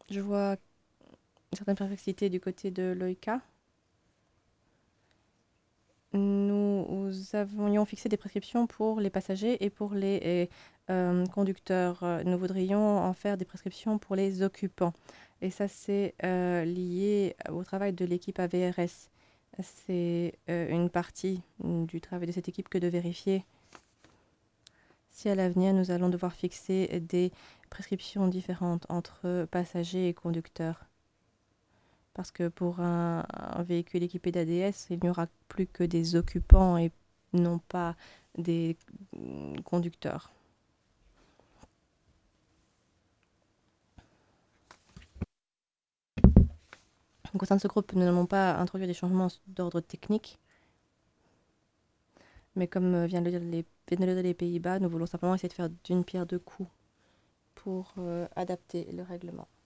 Je vois certaines perplexités du côté de l'OICA. Nous avions fixé des prescriptions pour les passagers et pour les conducteurs. Nous voudrions en faire des prescriptions pour les occupants. Et ça, c'est lié au travail de l'équipe AVRS. C'est une partie du travail de cette équipe que de vérifier si à l'avenir nous allons devoir fixer des prescriptions différentes entre passagers et conducteurs. Parce que pour un véhicule équipé d'ADS, il n'y aura plus que des occupants et non pas des conducteurs. Donc, au sein de ce groupe, nous n'allons pas introduire des changements d'ordre technique, mais comme viennent de le dire les Pays-Bas, nous voulons simplement essayer de faire d'une pierre deux coups pour adapter le règlement.